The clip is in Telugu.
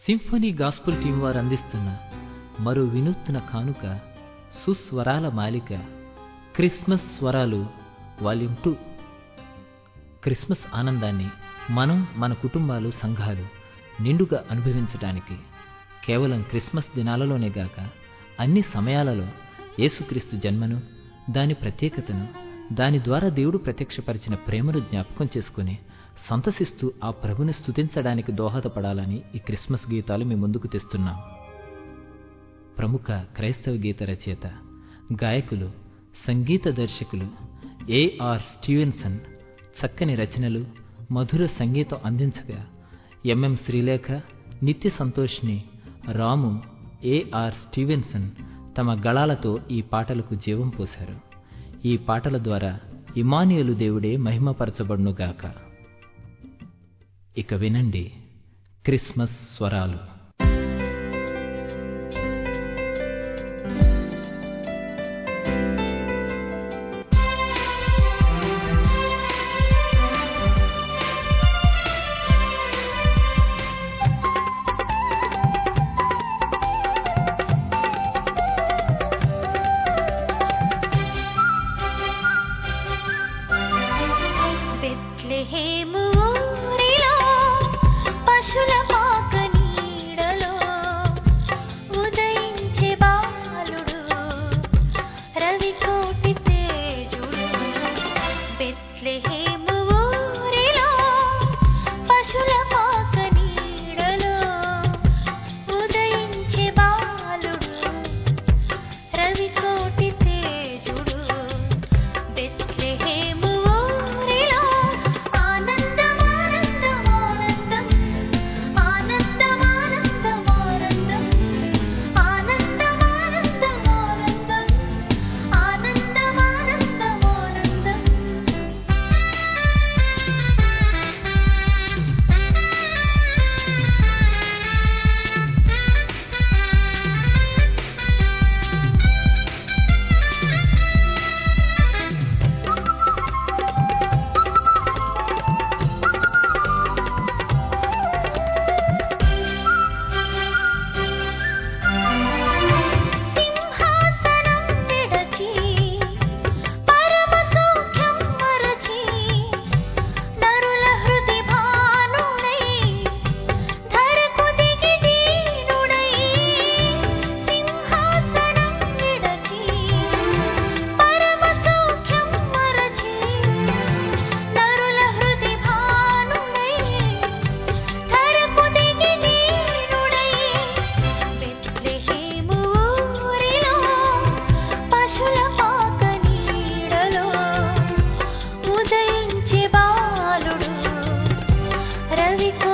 సింఫనీ గాస్పుల్ టీం వారు అందిస్తున్న మరో వినూత్న కానుక సుస్వరాల మాలిక క్రిస్మస్ స్వరాలు వాల్యూమ్ 2. క్రిస్మస్ ఆనందాన్ని మనం, మన కుటుంబాలు, సంఘాలు నిండుగా అనుభవించడానికి కేవలం క్రిస్మస్ దినాలలోనే గాక అన్ని సమయాలలో యేసుక్రీస్తు జన్మను, దాని ప్రత్యేకతను, దాని ద్వారా దేవుడు ప్రత్యక్షపరిచిన ప్రేమను జ్ఞాపకం చేసుకుని సంతసిస్తూ ఆ ప్రభుని స్తుతించడానికి దోహదపడాలని ఈ క్రిస్మస్ గీతాలు మీ ముందుకు తెస్తున్నాం. ప్రముఖ క్రైస్తవ గీత రచయిత, గాయకులు, సంగీత దర్శకులు A.R. స్టీవెన్సన్ చక్కని రచనలు, మధుర సంగీతం అందించగా M.M. శ్రీలేఖ, నిత్య సంతోష్ని, రాము, A.R. స్టీవెన్సన్ తమ గళాలతో ఈ పాటలకు జీవం పోశారు. ఈ పాటల ద్వారా ఇమ్మానుయేలు దేవుడే మహిమపరచబడునుగాక. ఇక వినండి క్రిస్మస్ స్వరాలు. రవి